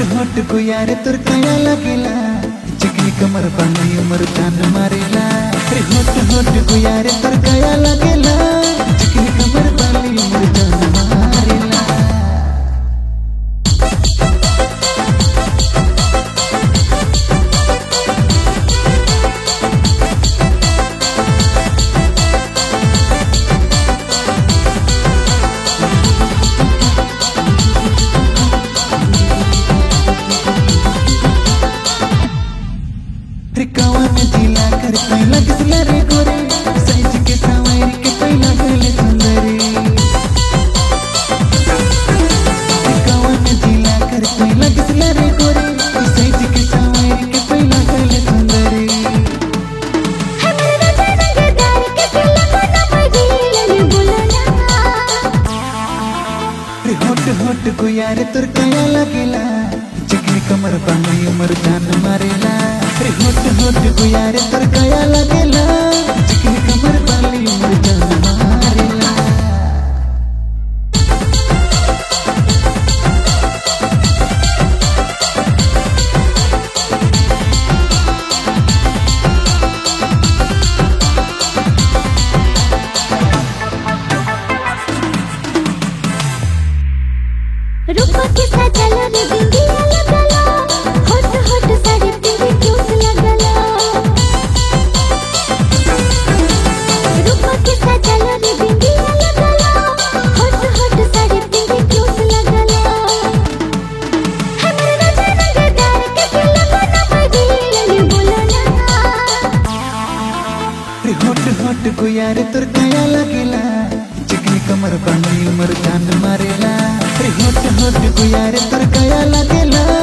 होट को यार तोर कया लगेला चिकनी कमर बानी उमर जान मारेला रे होट को यार तोर कया लगेला चिकनी कमर बानी उमर जान मारेला कवन जिला कर पहला किसला रे गोरे सैज के सावरी के पहला गले सुंदरी कवन जिला कर पहला किसला रे गोरे सैज के सावरी के पहला गले सुंदरी हमरा नजर के दिल को न पगीले बोलना रे होट को यार तोर कया लगेला चिकनी कमर बानी उमर जान मारेला रे होट को यार तोर कया लगेला चिकनी कमर बानी उमर जान मारेला रूप के सजल रे बिंदिया लगला होट साड़ी तेरी क्यूट लगला रूप के सजल रे बिंदिया लगला होट साड़ी तेरी क्यूट लगला हमरा नजर के दिल को न पगीले बोलना रे होट को यार तोर कया लगेला चिकनी कमर बानी उमर जान मारेला रे होट को यार तोर कया लगेला